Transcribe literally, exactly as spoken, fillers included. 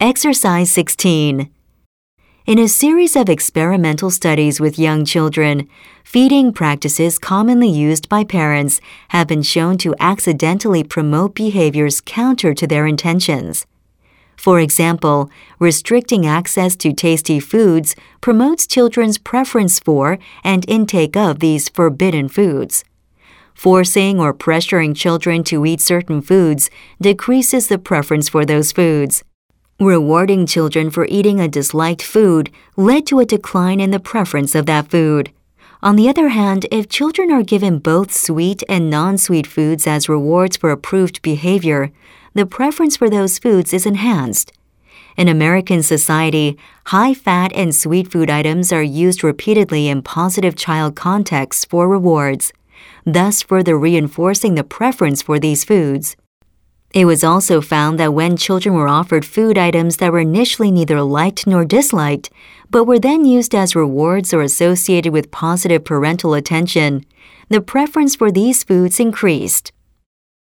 Exercise sixteen. In a series of experimental studies with young children, feeding practices commonly used by parents have been shown to accidentally promote behaviors counter to their intentions. For example, restricting access to tasty foods promotes children's preference for and intake of these forbidden foods. Forcing or pressuring children to eat certain foods decreases the preference for those foods. Rewarding children for eating a disliked food led to a decline in the preference of that food. On the other hand, if children are given both sweet and non-sweet foods as rewards for approved behavior, the preference for those foods is enhanced. In American society, high-fat and sweet food items are used repeatedly in positive child contexts for rewards, thus further reinforcing the preference for these foods. It was also found that when children were offered food items that were initially neither liked nor disliked, but were then used as rewards or associated with positive parental attention, the preference for these foods increased.